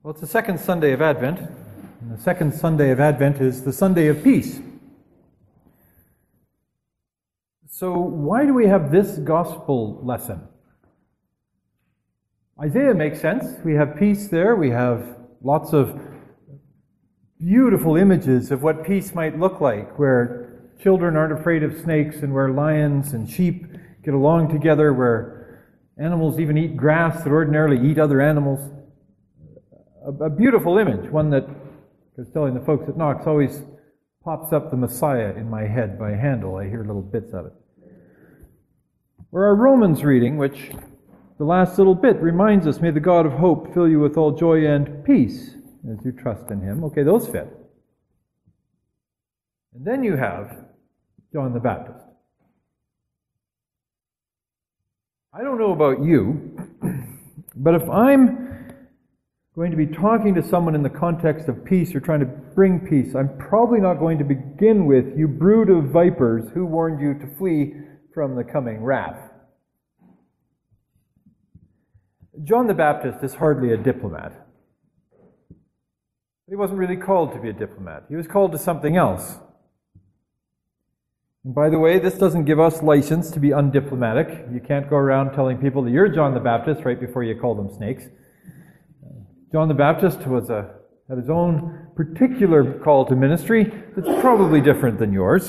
Well, it's the second Sunday of Advent, and the second Sunday of Advent is the Sunday of Peace. So why do we have this gospel lesson? Isaiah makes sense. We have peace there. We have lots of beautiful images of what peace might look like, where children aren't afraid of snakes and where lions and sheep get along together, where animals even eat grass that ordinarily eat other animals. A beautiful image, one that, I was telling the folks at Knox, always pops up the Messiah in my head by Handel. I hear little bits of it. Or our Romans reading, which the last little bit reminds us, may the God of hope fill you with all joy and peace as you trust in Him. Okay, those fit. And then you have John the Baptist. I don't know about you, but if I'm going to be talking to someone in the context of peace or trying to bring peace, I'm probably not going to begin with, you brood of vipers, who warned you to flee from the coming wrath. John the Baptist is hardly a diplomat. He wasn't really called to be a diplomat. He was called to something else. And by the way, this doesn't give us license to be undiplomatic. You can't go around telling people that you're John the Baptist right before you call them snakes. John the Baptist had his own particular call to ministry that's probably different than yours.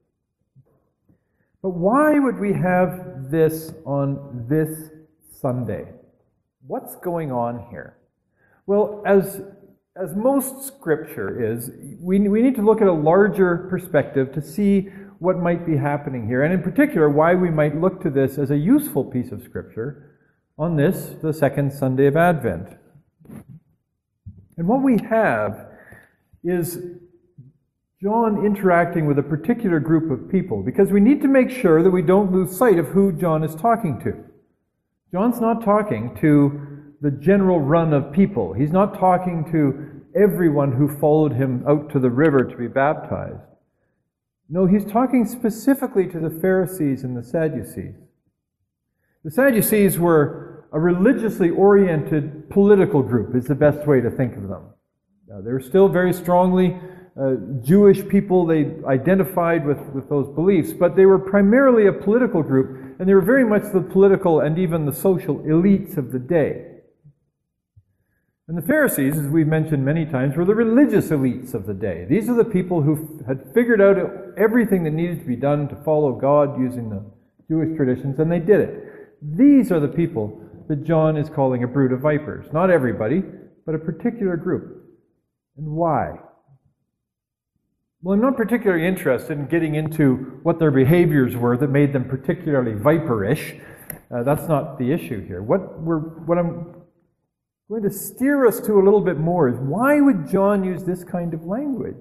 But why would we have this on this Sunday? What's going on here? Well, as most Scripture is, we need to look at a larger perspective to see what might be happening here, and in particular, why we might look to this as a useful piece of Scripture on this, the second Sunday of Advent. And what we have is John interacting with a particular group of people, because we need to make sure that we don't lose sight of who John is talking to. John's not talking to the general run of people. He's not talking to everyone who followed him out to the river to be baptized. No, he's talking specifically to the Pharisees and the Sadducees. The Sadducees were a religiously oriented political group, is the best way to think of them. They were still very strongly Jewish people. They identified with those beliefs, but they were primarily a political group, and they were very much the political and even the social elites of the day. And the Pharisees, as we've mentioned many times, were the religious elites of the day. These are the people who had figured out everything that needed to be done to follow God using the Jewish traditions, and they did it. These are the people that John is calling a brood of vipers. Not everybody, but a particular group. And why? Well, I'm not particularly interested in getting into what their behaviors were that made them particularly viperish. That's not the issue here. What I'm going to steer us to a little bit more is, why would John use this kind of language?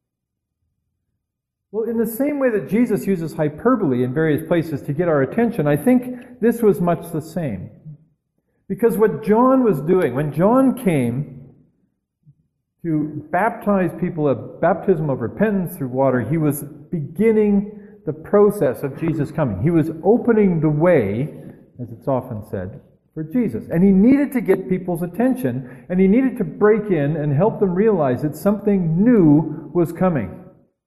Well, in the same way that Jesus uses hyperbole in various places to get our attention, I think this was much the same. Because what John was doing, when John came to baptize people, a baptism of repentance through water, he was beginning the process of Jesus coming. He was opening the way, as it's often said, for Jesus. And he needed to get people's attention, and he needed to break in and help them realize that something new was coming.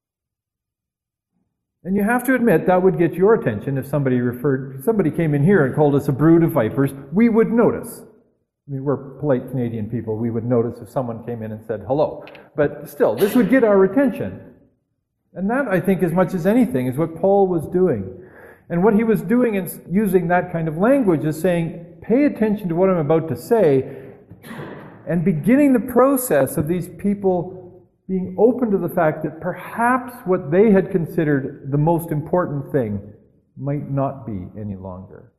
And you have to admit that would get your attention if somebody came in here and called us a brood of vipers. We would notice. I mean, we're polite Canadian people. We would notice if someone came in and said hello. But still, this would get our attention. And that, I think, as much as anything, is what Paul was doing. And what he was doing in using that kind of language is saying, pay attention to what I'm about to say, and beginning the process of these people being open to the fact that perhaps what they had considered the most important thing might not be any longer.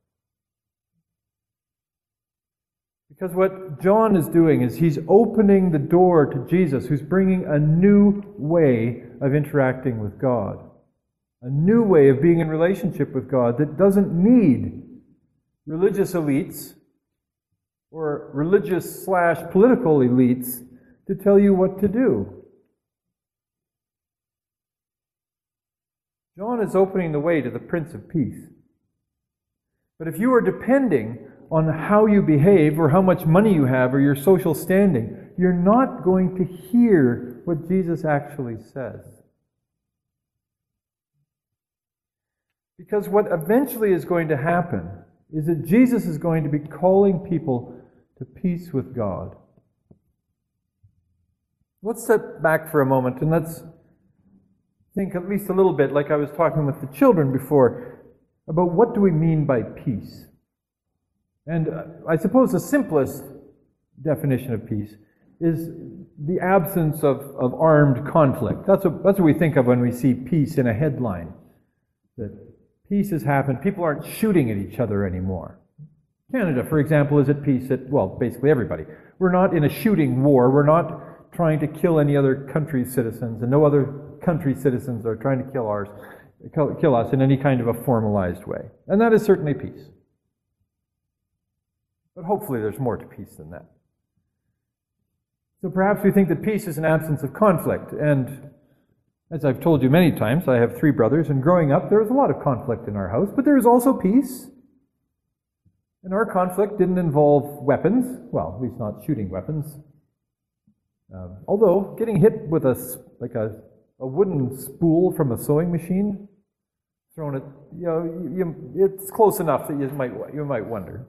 Because what John is doing is he's opening the door to Jesus, who's bringing a new way of interacting with God. A new way of being in relationship with God that doesn't need religious elites or religious/political elites to tell you what to do. John is opening the way to the Prince of Peace. But if you are depending on how you behave or how much money you have or your social standing, you're not going to hear what Jesus actually says. Because what eventually is going to happen is that Jesus is going to be calling people to peace with God. Let's step back for a moment and let's think at least a little bit, like I was talking with the children before, about what do we mean by peace. And I suppose the simplest definition of peace is the absence of armed conflict. That's what we think of when we see peace in a headline. That peace has happened. People aren't shooting at each other anymore. Canada, for example, is at peace at, well, basically everybody. We're not in a shooting war. We're not trying to kill any other country's citizens, and no other country's citizens are trying to kill us in any kind of a formalized way. And that is certainly peace. But hopefully there's more to peace than that. So perhaps we think that peace is an absence of conflict. And as I've told you many times, I have 3 brothers, and growing up there was a lot of conflict in our house, but there was also peace. And our conflict didn't involve weapons, well, at least not shooting weapons. Although getting hit with a wooden spool from a sewing machine, thrown at, it's close enough that you might wonder.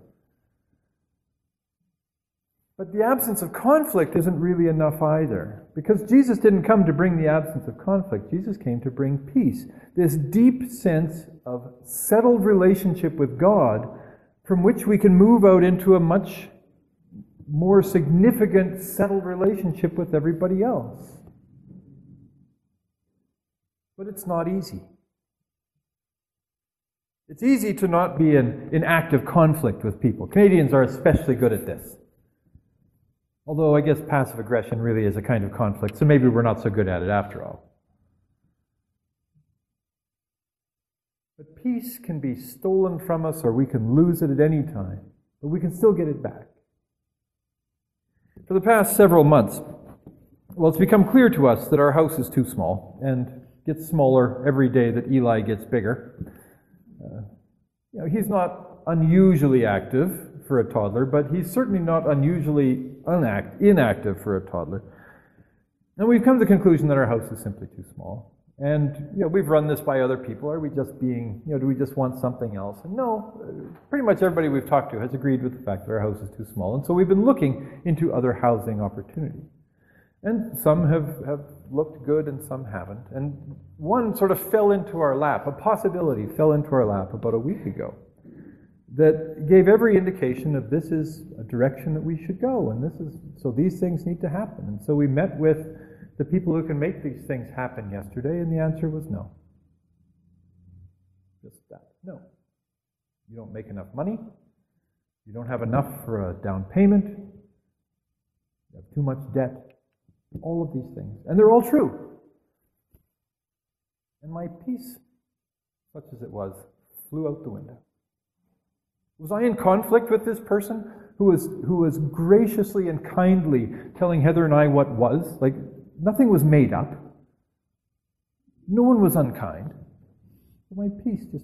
But the absence of conflict isn't really enough either, because Jesus didn't come to bring the absence of conflict. Jesus came to bring peace, this deep sense of settled relationship with God from which we can move out into a much more significant, settled relationship with everybody else. But it's not easy. It's easy to not be in active conflict with people. Canadians are especially good at this. Although I guess passive aggression really is a kind of conflict, so maybe we're not so good at it after all. But peace can be stolen from us, or we can lose it at any time, but we can still get it back. For the past several months, well, it's become clear to us that our house is too small and gets smaller every day that Eli gets bigger. He's not unusually active for a toddler, but he's certainly not unusually inactive for a toddler. And we've come to the conclusion that our house is simply too small. And we've run this by other people. Are we just being, do we just want something else? And no, pretty much everybody we've talked to has agreed with the fact that our house is too small. And so we've been looking into other housing opportunities. And some have looked good and some haven't. And one sort of fell into our lap, a possibility fell into our lap about a week ago that gave every indication of this is a direction that we should go, and so these things need to happen. And so we met with the people who can make these things happen yesterday, and the answer was no. Just that. No. You don't make enough money. You don't have enough for a down payment. You have too much debt. All of these things. And they're all true. And my peace, such as it was, flew out the window. Was I in conflict with this person who was graciously and kindly telling Heather and I what was? Like, nothing was made up. No one was unkind. But my peace just...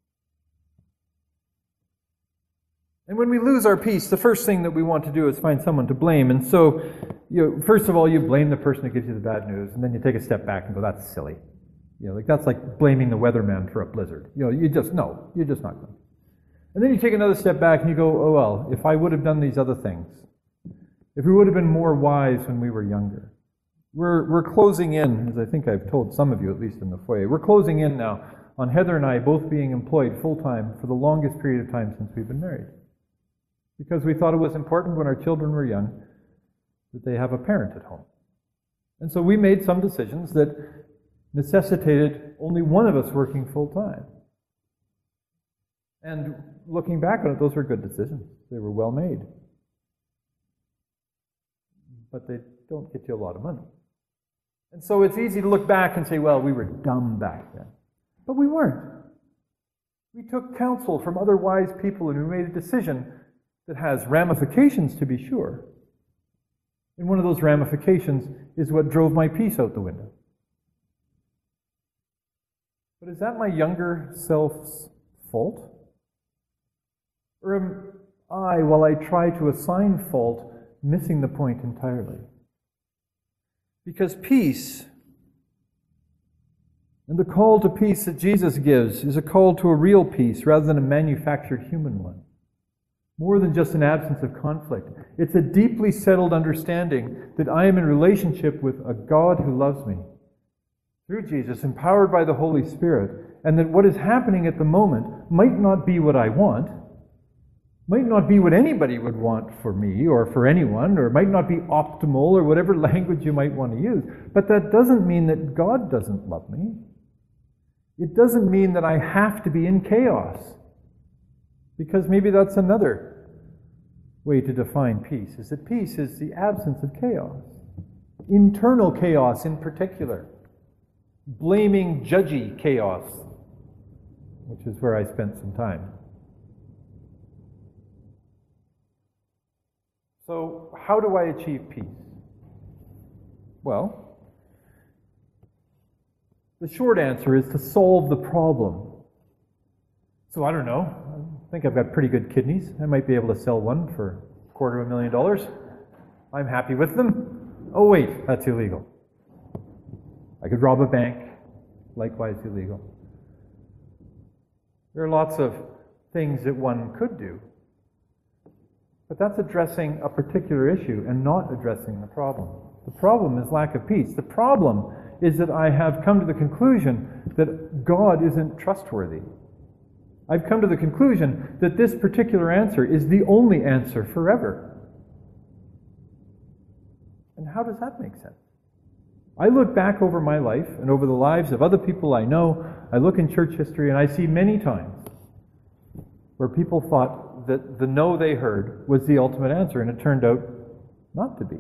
And when we lose our peace, the first thing that we want to do is find someone to blame. And so, first of all, you blame the person who gives you the bad news, and then you take a step back and go, that's silly. That's like blaming the weatherman for a blizzard. You're just not going to. And then you take another step back and you go, oh well, if I would have done these other things, if we would have been more wise when we were younger. We're closing in, as I think I've told some of you, at least in the foyer, we're closing in now on Heather and I both being employed full-time for the longest period of time since we've been married. Because we thought it was important when our children were young that they have a parent at home. And so we made some decisions that necessitated only one of us working full-time. And looking back on it, those were good decisions. They were well made. But they don't get you a lot of money. And so it's easy to look back and say, well, we were dumb back then. But we weren't. We took counsel from other wise people and we made a decision that has ramifications, to be sure. And one of those ramifications is what drove my peace out the window. But is that my younger self's fault? Or am I, while I try to assign fault missing the point entirely. Because peace, and the call to peace that Jesus gives, is a call to a real peace rather than a manufactured human one. More than just an absence of conflict. It's a deeply settled understanding that I am in relationship with a God who loves me through Jesus, empowered by the Holy Spirit, and that what is happening at the moment might not be what I want, might not be what anybody would want for me or for anyone, or might not be optimal, or whatever language you might want to use. But that doesn't mean that God doesn't love me. It doesn't mean that I have to be in chaos. Because maybe that's another way to define peace, is that peace is the absence of chaos. Internal chaos in particular. Blaming, judgy chaos, which is where I spent some time. So, how do I achieve peace? Well, the short answer is to solve the problem. So, I don't know. I think I've got pretty good kidneys. I might be able to sell one for $250,000. I'm happy with them. Oh, wait, that's illegal. I could rob a bank, likewise illegal. There are lots of things that one could do. But that's addressing a particular issue and not addressing the problem. The problem is lack of peace. The problem is that I have come to the conclusion that God isn't trustworthy. I've come to the conclusion that this particular answer is the only answer forever. And how does that make sense? I look back over my life and over the lives of other people I know. I look in church history and I see many times where people thought that the no they heard was the ultimate answer, and it turned out not to be.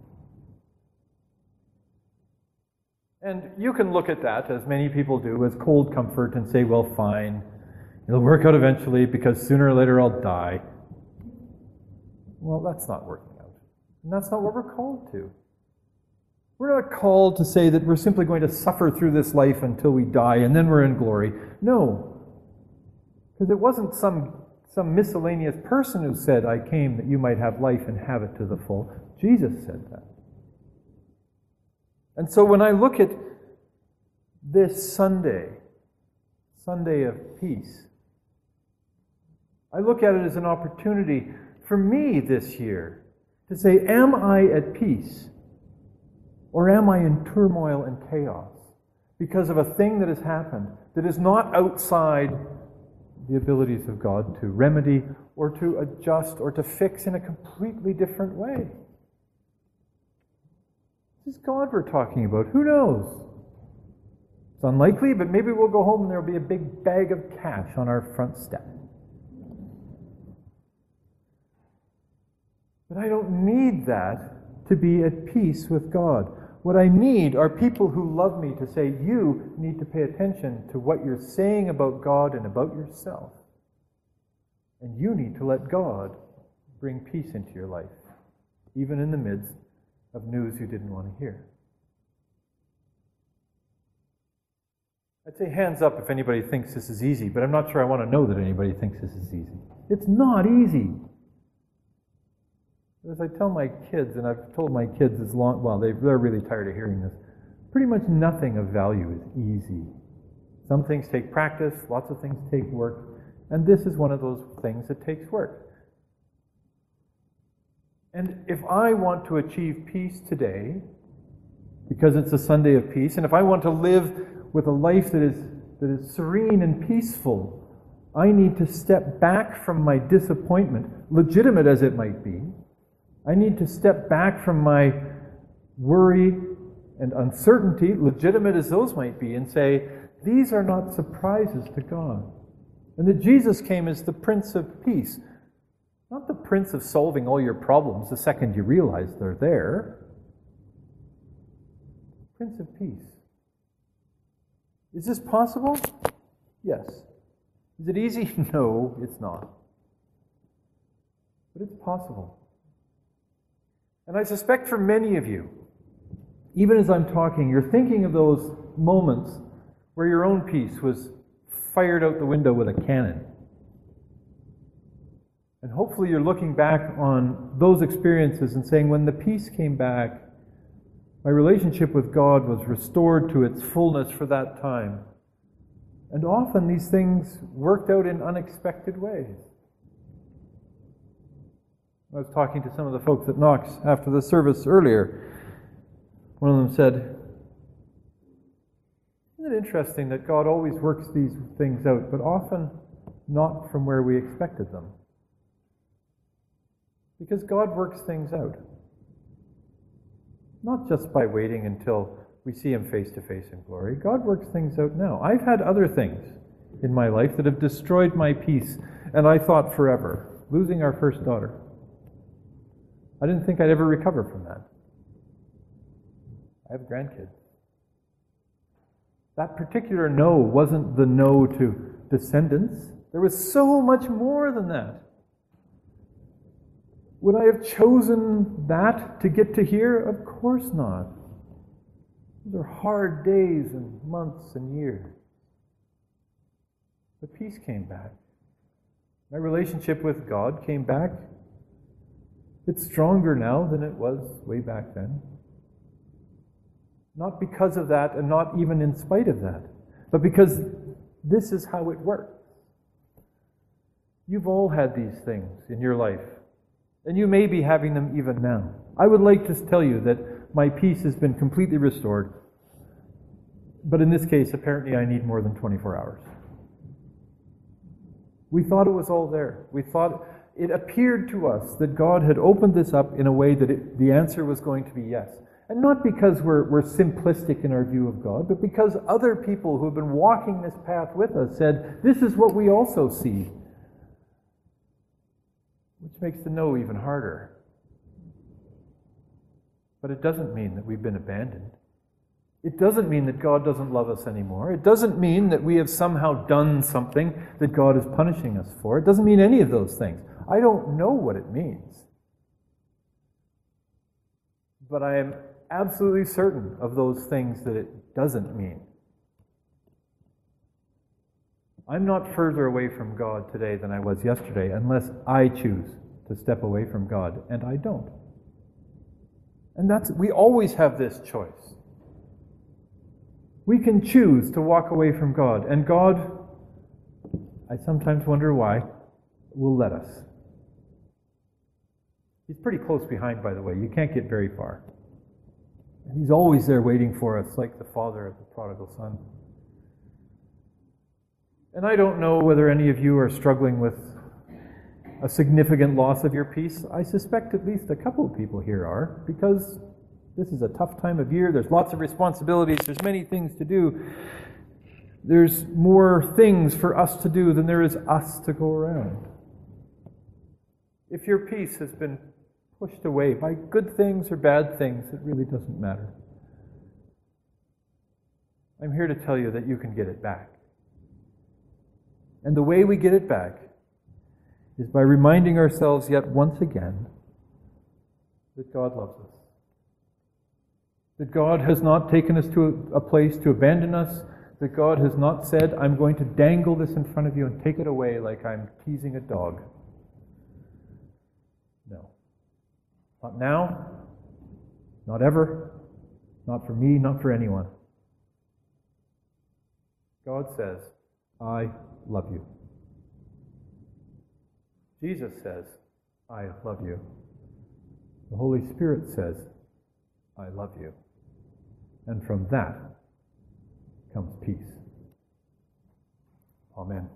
And you can look at that, as many people do, as cold comfort and say, well, fine, it'll work out eventually because sooner or later I'll die. Well, that's not working out. And that's not what we're called to. We're not called to say that we're simply going to suffer through this life until we die and then we're in glory. No. Because it wasn't some miscellaneous person who said, I came that you might have life and have it to the full. Jesus said that. And so when I look at this Sunday of peace, I look at it as an opportunity for me this year to say, am I at peace? Or am I in turmoil and chaos because of a thing that has happened that is not outside the abilities of God to remedy or to adjust or to fix in a completely different way? This is God we're talking about. Who knows? It's unlikely, but maybe we'll go home and there'll be a big bag of cash on our front step. But I don't need that to be at peace with God. What I need are people who love me to say, you need to pay attention to what you're saying about God and about yourself. And you need to let God bring peace into your life, even in the midst of news you didn't want to hear. I'd say hands up if anybody thinks this is easy, but I'm not sure I want to know that anybody thinks this is easy. It's not easy. As I tell my kids, and I've told my kids as long, well, they're really tired of hearing this, pretty much nothing of value is easy. Some things take practice, lots of things take work, and this is one of those things that takes work. And if I want to achieve peace today, because it's a Sunday of peace, and if I want to live with a life that is serene and peaceful, I need to step back from my disappointment, legitimate as it might be. I need to step back from my worry and uncertainty, legitimate as those might be, and say, these are not surprises to God. And that Jesus came as the Prince of Peace. Not the Prince of solving all your problems the second you realize they're there. Prince of Peace. Is this possible? Yes. Is it easy? No, it's not. But it's possible. And I suspect for many of you, even as I'm talking, you're thinking of those moments where your own peace was fired out the window with a cannon. And hopefully you're looking back on those experiences and saying, when the peace came back, my relationship with God was restored to its fullness for that time. And often these things worked out in unexpected ways. I was talking to some of the folks at Knox after the service earlier. One of them said, "Isn't it interesting that God always works these things out, but often not from where we expected them?" Because God works things out. Not just by waiting until we see Him face to face in glory. God works things out now. I've had other things in my life that have destroyed my peace, and I thought forever. Losing our first daughter. I didn't think I'd ever recover from that. I have grandkids. That particular no wasn't the no to descendants. There was so much more than that. Would I have chosen that to get to here? Of course not. These are hard days and months and years. But peace came back. My relationship with God came back. It's stronger now than it was way back then. Not because of that, and not even in spite of that, but because this is how it works. You've all had these things in your life, and you may be having them even now. I would like to tell you that my peace has been completely restored, but in this case, apparently I need more than 24 hours. We thought it was all there. We thought it appeared to us that God had opened this up in a way that the answer was going to be yes. And not because we're simplistic in our view of God, but because other people who have been walking this path with us said, this is what we also see. Which makes the no even harder. But it doesn't mean that we've been abandoned. It doesn't mean that God doesn't love us anymore. It doesn't mean that we have somehow done something that God is punishing us for. It doesn't mean any of those things. I don't know what it means. But I am absolutely certain of those things that it doesn't mean. I'm not further away from God today than I was yesterday unless I choose to step away from God, and I don't. And we always have this choice. We can choose to walk away from God, and God, I sometimes wonder why, will let us. He's pretty close behind, by the way. You can't get very far. And He's always there waiting for us, like the father of the prodigal son. And I don't know whether any of you are struggling with a significant loss of your peace. I suspect at least a couple of people here are, because this is a tough time of year. There's lots of responsibilities. There's many things to do. There's more things for us to do than there is us to go around. If your peace has been pushed away by good things or bad things, it really doesn't matter. I'm here to tell you that you can get it back. And the way we get it back is by reminding ourselves yet once again that God loves us. That God has not taken us to a place to abandon us. That God has not said, I'm going to dangle this in front of you and take it away like I'm teasing a dog. No. Not now, not ever, not for me, not for anyone. God says, I love you. Jesus says, I love you. The Holy Spirit says, I love you. And from that comes peace. Amen.